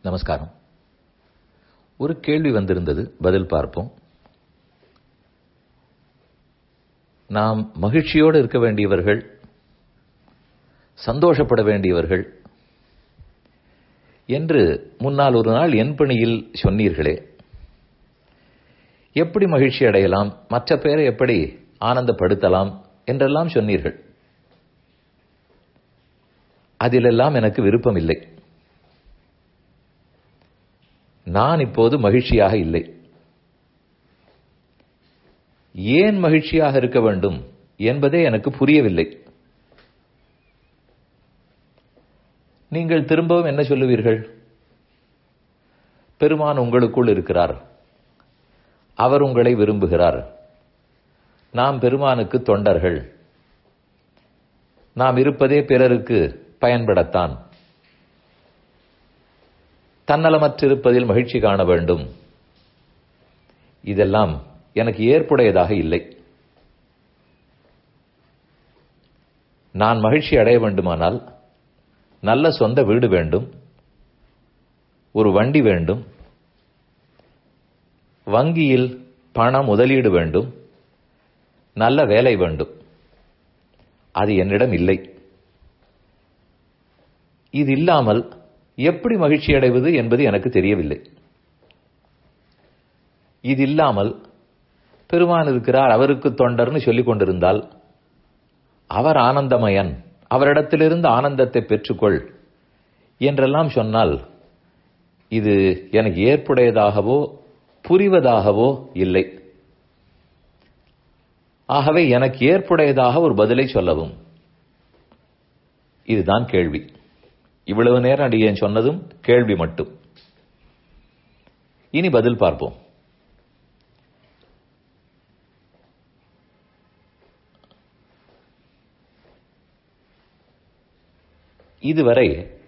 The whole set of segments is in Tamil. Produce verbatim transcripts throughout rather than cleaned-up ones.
நமஸ்காரம். ஒரு கேள்வி வந்திருந்தது, பதில் பார்ப்போம். நாம் மகிழ்ச்சியோடு இருக்க வேண்டியவர்கள், சந்தோஷப்பட வேண்டியவர்கள் என்று முன்னால் ஒரு நாள் என் பணியில் சொன்னீர்களே, எப்படி மகிழ்ச்சி அடையலாம், மற்ற பேரை எப்படி ஆனந்தப்படுத்தலாம் என்றெல்லாம் சொன்னீர்கள். அதிலெல்லாம் எனக்கு விருப்பம் இல்லை. நான் இப்போது மகிழ்ச்சியாக இல்லை. ஏன் மகிழ்ச்சியாக இருக்க வேண்டும் என்பதே எனக்கு புரியவில்லை. நீங்கள் திரும்பவும் என்ன சொல்லுவீர்கள்? பெருமான் உங்களுக்குள் இருக்கிறார், அவர் உங்களை விரும்புகிறார், நாம் பெருமானுக்கு தொண்டர்கள், நாம் இருப்பதே பிறருக்கு பயன்படத்தான், தன்னலமற்றிருப்பதில் மகிழ்ச்சி காண வேண்டும். இதெல்லாம் எனக்கு ஏற்புடையதாக இல்லை. நான் மகிழ்ச்சி அடைய வேண்டுமானால் நல்ல சொந்த வீடு வேண்டும், ஒரு வண்டி வேண்டும், வங்கியில் பண முதலீடு வேண்டும், நல்ல வேலை வேண்டும். அது என்னிடம் இல்லை. இது இல்லாமல் எப்படி மகிழ்ச்சி அடைவது என்பது எனக்கு தெரியவில்லை. இது இல்லாமல் பெருமான் இருக்கிறார், அவருக்கு தொண்டர்னு சொல்லிக் கொண்டிருந்தால், அவர் ஆனந்தமயன், அவரிடத்திலிருந்து ஆனந்தத்தை பெற்றுக்கொள் என்றெல்லாம் சொன்னால், இது எனக்கு ஏற்புடையதாகவோ புரிவதாகவோ இல்லை. ஆகவே எனக்கு ஏற்புடையதாக ஒரு பதிலை சொல்லவும். இதுதான் கேள்வி. இவ்வளவு நேரம் அடியேன் சொன்னதும் கேள்வி மட்டும். இனி பதில் பார்ப்போம். இதுவரை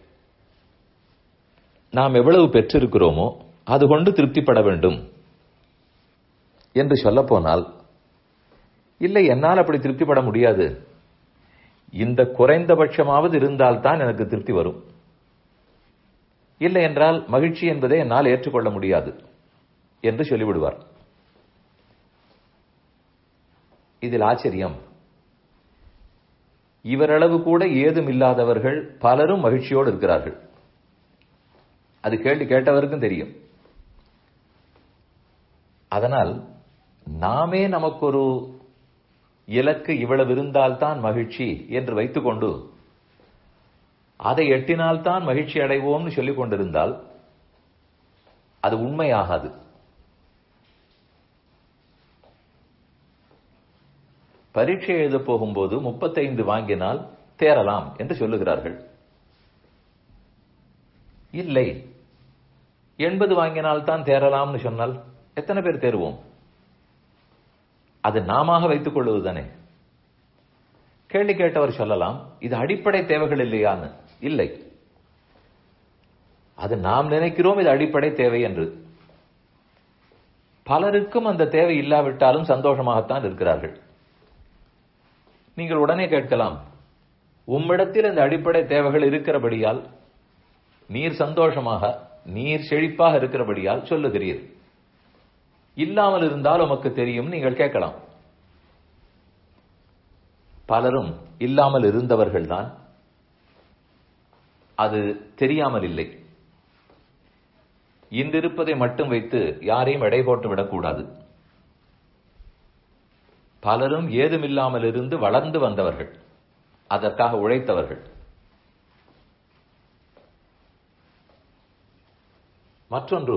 நாம் எவ்வளவு பெற்றிருக்கிறோமோ அது கொண்டு திருப்திப்பட வேண்டும் என்று சொல்லப் போனால், இல்லை, என்னால் அப்படி திருப்திப்பட முடியாது, இந்த குறைந்தபட்சமாவது இருந்தால்தான் எனக்கு திருப்தி வரும், இல்லை என்றால் மகிழ்ச்சி என்பதை என்னால் ஏற்றுக்கொள்ள முடியாது என்று சொல்லிவிடுவார். இதில் ஆச்சரியம், இவரளவு கூட ஏதும் இல்லாதவர்கள் பலரும் மகிழ்ச்சியோடு இருக்கிறார்கள். அது கேள்வி கேட்டவருக்கும் தெரியும். அதனால் நாமே நமக்கு ஒரு இலக்கு இவ்வளவு இருந்தால்தான் மகிழ்ச்சி என்று வைத்துக்கொண்டு அதை எட்டினால்தான் மகிழ்ச்சி அடைவோம்னு சொல்லிக் கொண்டிருந்தால் அது உண்மையாகாது. பரீட்சை எழுத போகும்போது முப்பத்தைந்து வாங்கினால் தேரலாம் என்று சொல்லுகிறார்கள். இல்லை, எண்பது வாங்கினால் தான் தேரலாம்னு சொன்னால் எத்தனை பேர் தேருவோம்? அது நாம வைத்துக் கொள்வதுதானே. கேள்வி கேட்டவர் சொல்லலாம், இது அடிப்படை தேவைகள் இல்லையான்னு. இல்லை, அது நாம் நினைக்கிறோம் இது அடிப்படை தேவை என்று. பலருக்கும் அந்த தேவை இல்லாவிட்டாலும் சந்தோஷமாகத்தான் இருக்கிறார்கள். நீங்கள் உடனே கேட்கலாம், உம்மிடத்தில் இந்த அடிப்படை தேவைகள் இருக்கிறபடியால், நீர் சந்தோஷமாக, நீர் செழிப்பாக இருக்கிறபடியால் சொல்லுகிறீர், இல்லாமல் இருந்தால் உமக்கு தெரியும் நீங்கள் கேட்கலாம். பலரும் இல்லாமல் இருந்தவர்கள்தான், அது தெரியாமல் இல்லை. இன்றிருப்பதை மட்டும் வைத்து யாரையும் எடை போட்டு விடக்கூடாது. பலரும் ஏதுமில்லாமல் இருந்து வளர்ந்து வந்தவர்கள், அதற்காக உழைத்தவர்கள். மற்றொன்று,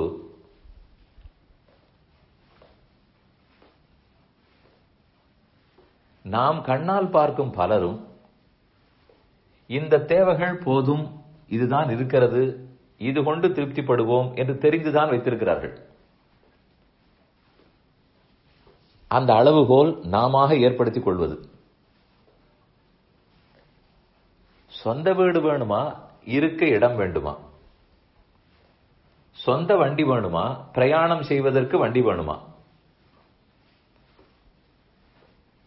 நாம் கண்ணால் பார்க்கும் பலரும் இந்த தேவைகள் போதும், இதுதான் இருக்கிறது, இது கொண்டு திருப்திப்படுவோம் என்று தெரிந்துதான் வைத்திருக்கிறார்கள். அந்த அளவுகோல் நாம ஏற்படுத்திக் கொள்வது. சொந்த வீடு வேணுமா, இருக்க இடம் வேண்டுமா? சொந்த வண்டி வேணுமா, பிரயாணம் செய்வதற்கு வண்டி வேணுமா?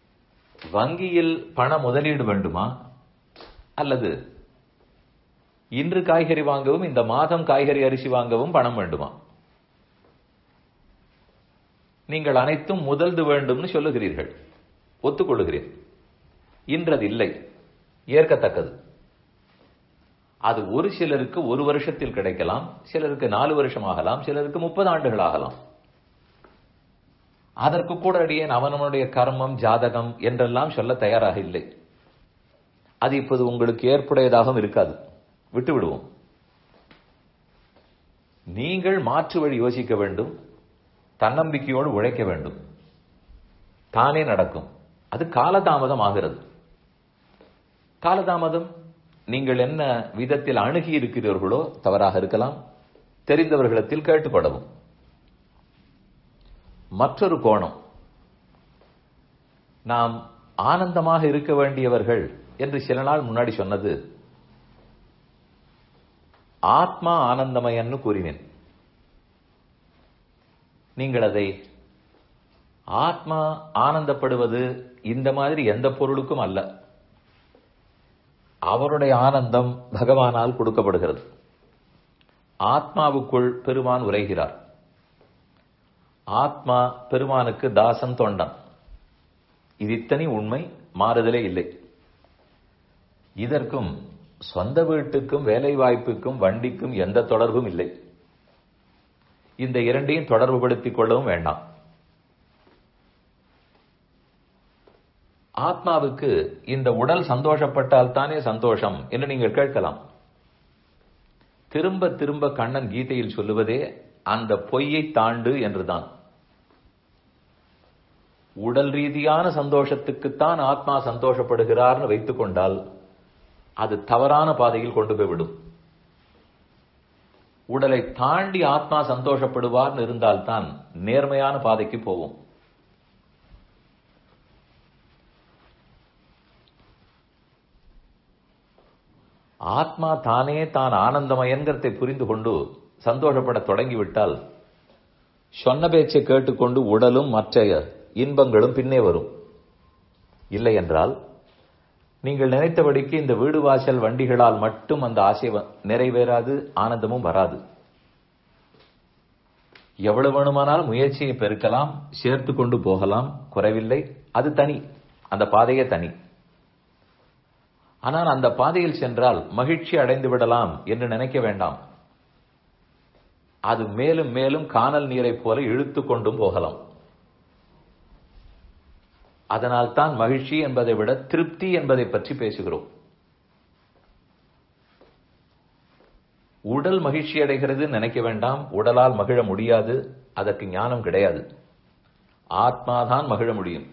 வங்கியில் பண முதலீடு வேண்டுமா, அல்லது இன்று காய்கறி வாங்கவும் இந்த மாதம் காய்கறி அரிசி வாங்கவும் பணம் வேண்டுமா? நீங்கள் அனைத்தும் முதல்து வேண்டும்னு சொல்லுகிறீர்கள், ஒத்துக்கொள்ளுகிறேன். இன்றது இல்லை, ஏற்கத்தக்கது. அது ஒரு சிலருக்கு ஒரு வருஷத்தில் கிடைக்கலாம், சிலருக்கு நாலு வருஷம் ஆகலாம், சிலருக்கு முப்பது ஆண்டுகள் ஆகலாம். அதற்கு கூட அடியேன் அவனுடைய கர்மம் ஜாதகம் என்றெல்லாம் சொல்ல தயாராக இல்லை. அது இப்போது உங்களுக்கு ஏற்புடையதாகவும் இருக்காது, விட்டு விடுவோம். நீங்கள் மாற்று வழி யோசிக்க வேண்டும், தன்னம்பிக்கையோடு உழைக்க வேண்டும். தானே நடக்கும். அது காலதாமதம் ஆகிறது. காலதாமதம் நீங்கள் என்ன விதத்தில் அணுகி இருக்கிறீர்களோ தவறாக இருக்கலாம், தெரிந்தவர்களிடத்தில் கேட்டுப்படவும். மற்றொரு கோணம், நாம் ஆனந்தமாக இருக்க வேண்டியவர்கள் என்று சில நாள் முன்னாடி சொன்னது ஆத்மா ஆனந்தமயன்னு கூறினேன். நீங்கள் அதை ஆத்மா ஆனந்தப்படுவது இந்த மாதிரி எந்த பொருளுக்கும் அல்ல. அவருடைய ஆனந்தம் பகவானால் கொடுக்கப்படுகிறது. ஆத்மாவுக்குள் பெருமான் உரைகிறார். ஆத்மா பெருமானுக்கு தாசன் தொண்டன். இது இத்தனை உண்மை, மாறுதலே இல்லை. இதற்கும் சொந்த வீட்டுக்கும் வேலை வாய்ப்புக்கும் வண்டிக்கும் எந்த தொடர்பும் இல்லை. இந்த இரண்டையும் தொடர்புபடுத்திக் கொள்ளவும் வேண்டாம். ஆத்மாவுக்கு இந்த உடல் சந்தோஷப்பட்டால் தானே சந்தோஷம் என்று நீங்கள் கேட்கலாம். திரும்ப திரும்ப கண்ணன் கீதையில் சொல்லுவதே அந்த பொய்யை தாண்டு என்றுதான். உடல் ரீதியான சந்தோஷத்துக்குத்தான் ஆத்மா சந்தோஷப்படுகிறார்னு வைத்துக் கொண்டால் அது தவறான பாதையில் கொண்டு போய்விடும். உடலை தாண்டி ஆத்மா சந்தோஷப்படுவார்னு இருந்தால்தான் நேர்மையான பாதைக்கு போவோம். ஆத்மா தானே தான் ஆனந்தமயன்கிறதை புரிந்து கொண்டு சந்தோஷப்பட தொடங்கிவிட்டால் சொன்ன பேச்சை கேட்டுக்கொண்டு உடலும் மற்ற இன்பங்களும் பின்னே வரும். இல்லை என்றால் நீங்கள் நினைத்தபடிக்கு இந்த வீடு வாசல் வண்டிகளால் மட்டும் அந்த ஆசை நிறைவேறாது, ஆனந்தமும் வராது. எவ்வளவு வேணுமானால் முயற்சியை பெருக்கலாம், சேர்த்து கொண்டு போகலாம், குறைவில்லை. அது தனி, அந்த பாதையே தனி. ஆனால் அந்த பாதையில் சென்றால் மகிழ்ச்சி அடைந்து விடலாம் என்று நினைக்க வேண்டாம். அது மேலும் மேலும் கானல் நீரை போல இழுத்து கொண்டும் போகலாம். அதனால் தான் மகிழ்ச்சி என்பதை விட திருப்தி என்பதை பற்றி பேசுகிறோம். உடல் மகிழ்ச்சி அடைகிறது நினைக்க வேண்டாம். உடலால் மகிழ முடியாது, அதற்கு ஞானம் கிடையாது. ஆத்மாதான் மகிழ முடியும்.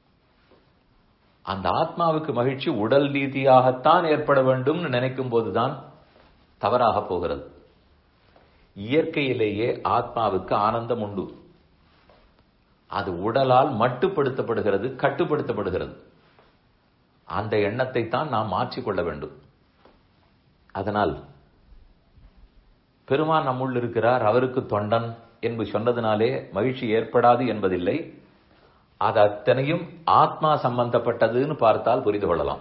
அந்த ஆத்மாவுக்கு மகிழ்ச்சி உடல் ரீதியாகத்தான் ஏற்பட வேண்டும் நினைக்கும் போதுதான் தவறாக போகிறது. இயற்கையிலேயே ஆத்மாவுக்கு ஆனந்தம் உண்டு. அது உடலால் மட்டுப்படுத்தப்படுகிறது, கட்டுப்படுத்தப்படுகிறது. அந்த எண்ணத்தை தான் நாம் மாற்றிக்கொள்ள வேண்டும். அதனால் பெருமான் நம்முள் இருக்கிறார், அவருக்கு தொண்டன் என்று சொன்னதினாலே மகிழ்ச்சி ஏற்படாது என்பதில்லை. அது அத்தனையும் ஆத்மா சம்பந்தப்பட்டதுன்னு பார்த்தால் புரிந்து கொள்ளலாம்.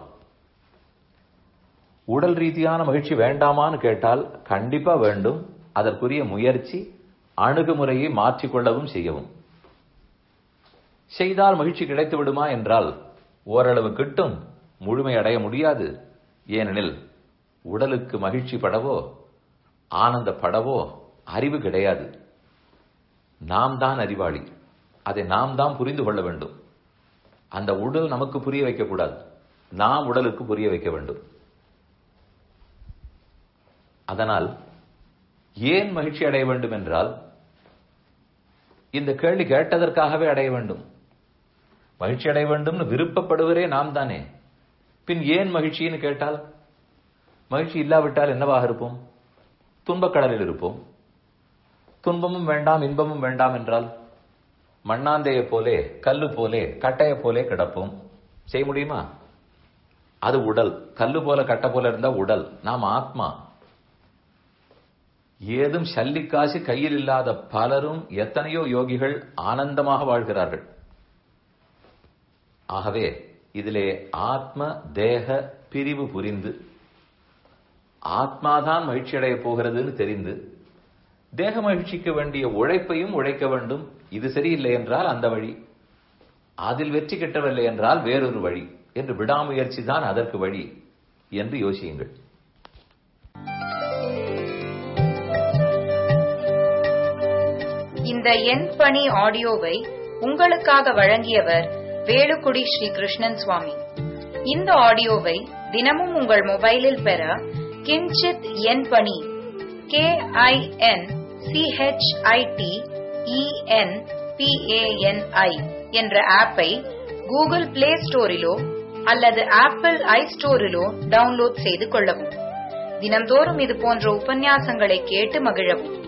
உடல் ரீதியான மகிழ்ச்சி வேண்டாமான்னு கேட்டால் கண்டிப்பா வேண்டும். அதற்குரிய முயற்சி, அணுகுமுறையை மாற்றிக்கொள்ளவும் செய்யவும். செய்தால் மகிழ்ச்சி கிடைத்து விடுமா என்றால் ஓரளவு கிட்டும், முழுமை அடைய முடியாது. ஏனெனில் உடலுக்கு மகிழ்ச்சி படவோ ஆனந்தப்படவோ அறிவு கிடையாது. நாம் தான் அறிவாளி. அதை நாம் தான் புரிந்து கொள்ள வேண்டும். அந்த உடல் நமக்கு புரிய வைக்கக்கூடாது, நாம் உடலுக்கு புரிய வைக்க வேண்டும். அதனால் ஏன் மகிழ்ச்சி அடைய வேண்டும் என்றால் இந்த கேள்வி கேட்டதற்காகவே அடைய வேண்டும். மகிழ்ச்சி அடைய வேண்டும் விருப்பப்படுவரே நாம் தானே. பின் ஏன் மகிழ்ச்சின்னு கேட்டால், மகிழ்ச்சி இல்லாவிட்டால் என்னவாக இருப்போம்? துன்பக்கடலில் இருப்போம். துன்பமும் வேண்டாம் இன்பமும் வேண்டாம் என்றால் மண்ணாந்தையை போலே, கல்லு போலே, கட்டையை போலே கிடப்போம். செய்ய முடியுமா? அது உடல். கல்லு போல கட்டை போல இருந்தா உடல். நாம் ஆத்மா. ஏதும் சல்லிக்காசு கையில் இல்லாத பலரும், எத்தனையோ யோகிகள் ஆனந்தமாக வாழ்கிறார்கள். ஆகவே இதிலே ஆத்ம தேக பிரிவு புரிந்து ஆத்மாதான் மகிழ்ச்சி அடைய போகிறதுன்னு தெரிந்து தேக மகிழ்ச்சிக்கு வேண்டிய உழைப்பையும் உழைக்க வேண்டும். இது சரியில்லை என்றால் அந்த வழி, அதில் வெற்றி கிட்டவில்லை என்றால் வேறொரு வழி என்று விடாமுயற்சி தான் அதற்கு வழி என்று யோசியுங்கள். இந்த என் பணி ஆடியோவை உங்களுக்காக வழங்கியவர் வேலுக்குடி ஸ்ரீ கிருஷ்ணன் சுவாமி. இந்த ஆடியோவை தினமும் உங்கள் மொபைலில் பெற கிஞ்சித் என் பணி கே ஐ என் சிஹெச்ஐடி இஎன் பிஏஎன்ஐ என்ற ஆப்பை கூகுள் பிளே ஸ்டோரிலோ அல்லது ஆப்பிள் ஐ ஸ்டோரிலோ டவுன்லோட் செய்து கொள்ளவும். தினந்தோறும் இது போன்ற உபன்யாசங்களை கேட்டு மகிழவும்.